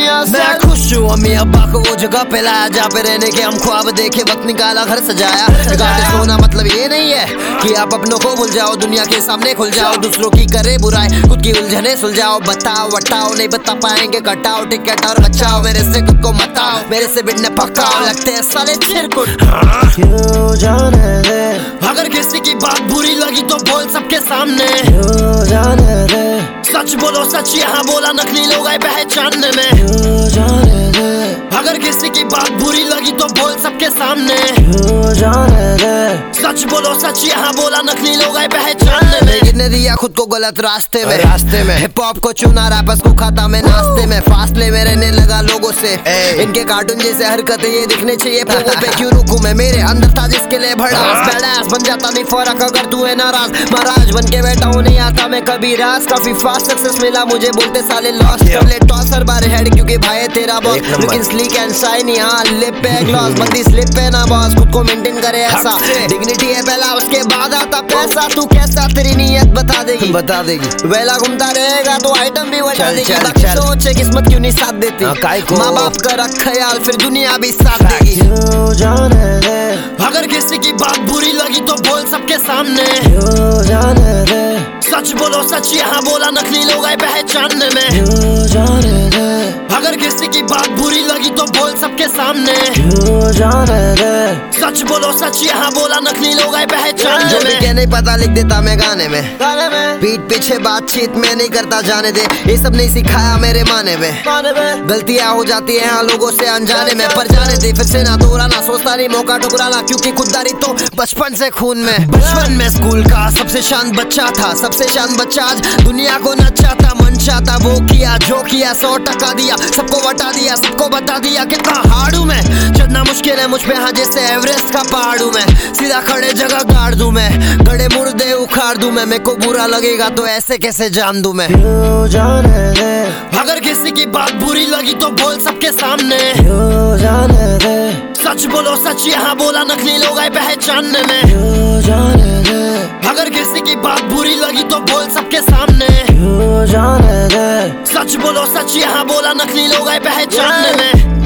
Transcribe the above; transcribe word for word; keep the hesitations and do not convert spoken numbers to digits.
दुनिया से। मैं खुश हूँ अम्मी अब्बा को वो जगह पे लाया जहाँ पे रहने के हम ख्वाब देखे, वक्त निकाला घर सजाया। गार्डिस्ट होना मतलब ये नहीं है कि आप अपनों को भूल जाओ, दुनिया के सामने खुल जाओ, दूसरों की करे बुराई खुद की उलझने सुलझाओ। बताओ वटाओ नहीं बता पाएंगे, कटाओ टिकट और बचाओ, मेरे से खुद को मताओ, मेरे से बिड़ने पकाओ, लगते हैं साले चिरकुट। क्यों जाने दे, अगर किसी की बात बुरी लगी तो बोल सबके सामने, क्यों जाने दे, सच बोलो सच यहाँ बोला, नकली लोग आए पहचानने में। क्यों जाने दे, अगर किसी की बात बुरी लगी तो बोल सबके सामने, क्यों जाने दे, सच बोलो सच यहाँ बोला, नकली लोग आए पहचानने में। गिरने दिया खुद को गलत रास्ते में, रास्ते में हिप हॉप को चुना, रैपर्स को खाता मैं नाश्ते में, फासले में रहने लगा लोगों से, इनके कार्टून जैसे हरकतें ये दिखने चाहिए पोगों पे। क्यों रुकूं मैं, मेरे अंदर था जिसके लिए भड़ास, बैडास बन जाता नहीं फर्क अगर तू है नाराज। महाराज बन के बैठा हूँ, नहीं आता मैं कभी रास, काफी फास्ट सक्सेस मिला मुझे, बोलते साले लॉस कर ले टॉस हर बार हेड क्योंकि भाई है तेरा बॉस। लेकिन स्लीक एंड शाइन यहाँ लिप पे ग्लॉस, बंदी स्लिप पे ना बॉस, खुद को मेंटेन करे ऐसा, डिग्निटी है पहला उसके बाद आता पैसा। तू कैसा तेरी नीयत बता देगी, बता देगी वेला घूमता रहेगा तो आइटम भी बता देगी। बाकी सोचे किस्मत क्यों नहीं साथ देती, माँ बाप का रख ख्याल फिर दुनिया भी साथ देगी। क्यों जाने दे, अगर किसी की बात बुरी लगी तो बोल सबके सामने, क्यों जाने दे, सच बोलो सच यहाँ बोला, नकली लोग आए पहचानने में। क्यों जाने दे, अगर किसी की बात बुरी लगी तो बोल सबके सामने, क्यों जाने दे, सच बोलो सच यहाँ बोला, नकली लोग आए पहचानने में। क्या नहीं पता लिख देता मैं गाने में, गाने में, पीठ पीछे बातचीत में नहीं करता जाने दे, ये सब नहीं सिखाया मेरे माने में। गाने में, गलतियां हो जाती है हाँ लोगों से अनजाने में, पर जाने दे फिर से ना दोहराना, सोचता नहीं मौका ठुकराना, क्योंकि खुददारी तो बचपन से खून में। बचपन में स्कूल का सबसे शांत बच्चा था, सबसे शांत बच्चा आज दुनिया को नचाता, मन चाहता वो किया जो किया, सौ टका दिया सबको बता दिया, सबको बता दिया कितना हार्ड हूँ मैं, चढ़ना मुश्किल है मुझ पे हाँ जैसे एवरेस्ट का पहाड़ हूँ मैं, सीधा खड़े जगह गाड़ दूं मैं, गड़े मुर्दे उखाड़ दूं मैं, मेरे को बुरा लगेगा तो ऐसे कैसे जान दूं मैं। क्यों जाने दे, अगर किसी की बात बुरी लगी तो बोल सबके सामने, क्यों जाने दे, सच बोलो सच यहाँ बोला, नकली लोग आए पहचानने में। क्यों जाने दे, अगर किसी की बात बुरी लगी तो बोल सबके सामने, क्यों जाने दे, सच बोलो सच यहाँ बोला, नकली लोग आए पहचानने में।